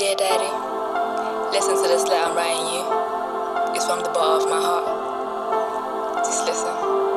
Dear Daddy, listen to this letter I'm writing you. It's from the bottom of my heart. Just listen.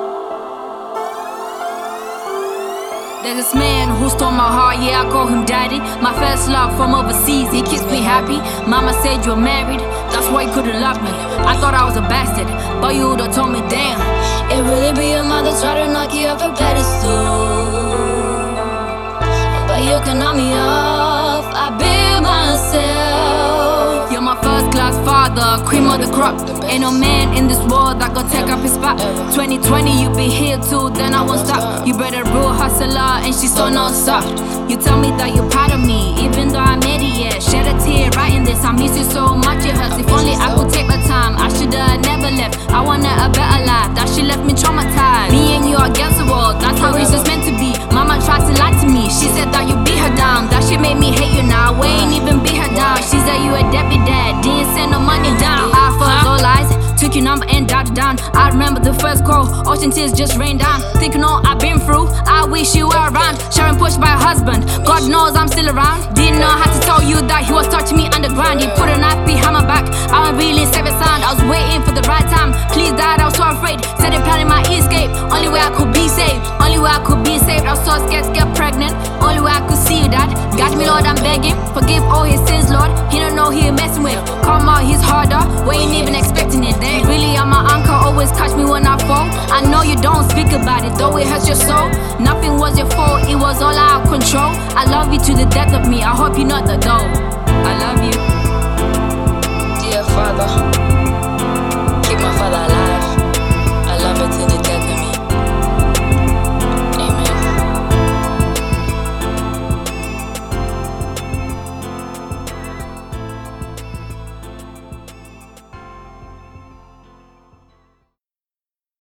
There's this man who stole my heart, yeah, I call him daddy. My first love from overseas, he keeps me happy. Mama said you're married, that's why you couldn't love me. I thought I was a bastard, but you would've told me, damn. It really be your mother try to knock you off a pedestal, but you can knock me off, I be myself. You're my first class father, cream of the crop. Ain't no man in this world that gon' take up his spot. 2020 you be here too, then I won't stop. You better real hustler and she's so not soft. You tell me that you're proud of me, even though I made it, yeah. Shed a tear writing this, I miss you so much it hurts. If only I could take my time, I should've never left. I wanted a better life, that shit left me traumatized. Me and you are against the world, that's how it's just meant to be. Mama tried to lie to me, she said that you beat her down. That shit made me hate you now, we ain't even beat her down. She said you a deadbeat dad, didn't send no money down. I fucked all lies, took your number and dialed it down. I remember the first call, ocean tears just rained down. Thinking all I've been through, I wish you were around. Sharing pushed by a husband, God knows I'm still around. Didn't know how to tell you that he was touching me underground. He put a knife behind my back, I was really safe and sound. I was waiting for the right time, please dad, I was so afraid. Said they planning my escape, only way I could be saved. Only way I could be saved, I was so scared to get pregnant. Only way I could see you, dad. Got me, Lord, I'm begging, forgive all his sins, Lord. He don't know who he messing with, come out, he's harder, we ain't even expecting it. They really are my uncle, always catch me when I fall. I know you don't speak about it, though it hurts your soul. Nothing was your fault, it was all out of control. I love you to the death of me, I hope you know the dough. I love you. Dear Father,